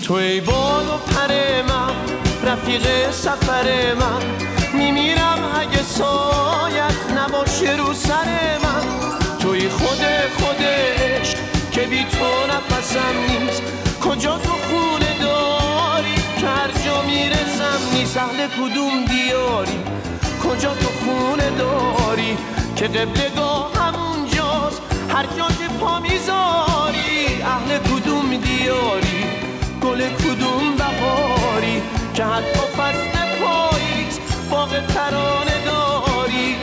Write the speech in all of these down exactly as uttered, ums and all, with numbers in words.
تو ای بال و پر من، رفیق سفر من، میمیرم اگه سایت نباشه رو سر من. توی خود خودش که بی تو نفسم نیست، کجا تو خونه داری که هر جا میرسم نیست. اهل کدوم دیاری، کجا تو خونه داری که قبلگاه همونجاست هر جا که پا میذاری. اهل کدوم دیاری، گل کدوم بهاری که حتی فصل پاییز باغ ترانه داری.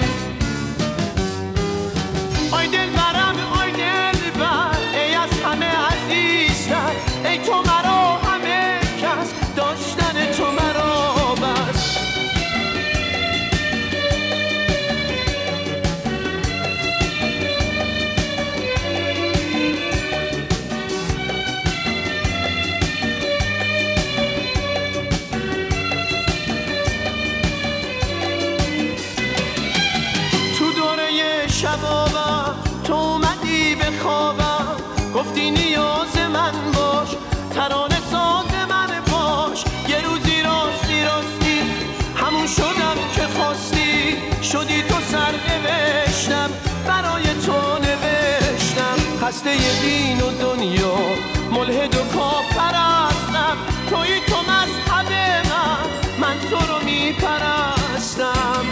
آی دل برم، آی دل بر، ای از همه عزیزتر، ای تو مرا همه کس، داشتن تو مرا بس. شبابم تو اومدی به خوابم، گفتی نیاز من باش، ترانه ساز من باش. یه روزی راستی راستی همون شدم که خواستی، شدی تو سر نوشتم برای تو نوشتم. خسته دین و دنیا، ملحد و کافر هستم، توی تو مذهب من، من تو رو میپرستم.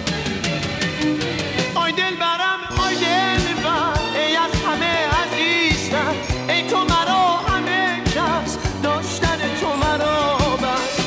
آی دل برم، آی دل بر، ای از همه عزیزتر، ای تو مرا همه کس، داشتن تو مرا بس.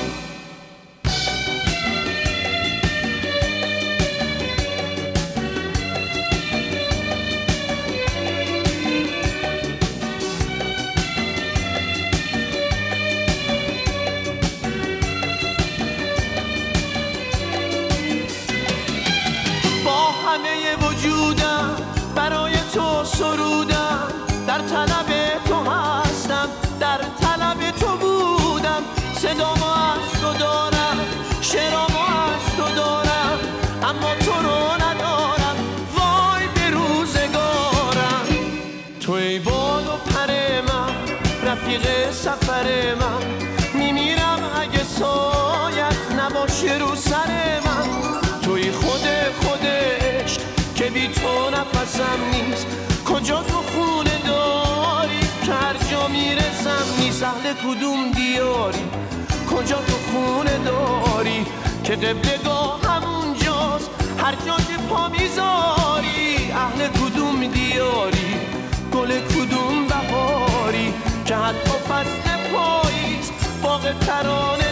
با همه وجودم برای تو سرودم، در طلب تو هستم، در طلب تو بودم. صدامو از تو دارم، شعرامو از تو دارم، اما تو رو ندارم، وای به روزگارم. تو ای بال و پر من، رفیق سفر من، میمیرم اگه سایت نباشه رو سر من. توی خود خودش که بی تو نفسم نیست، کجا تو خونه داری که هر جا میرسم نیست. اهل کدوم دیاری، کجا تو خونه داری که قبلگاه همونجاست هر جا که پا میذاری. اهل کدوم دیاری، گل کدوم بهاری که حتی فصل پاییز باغ ترانه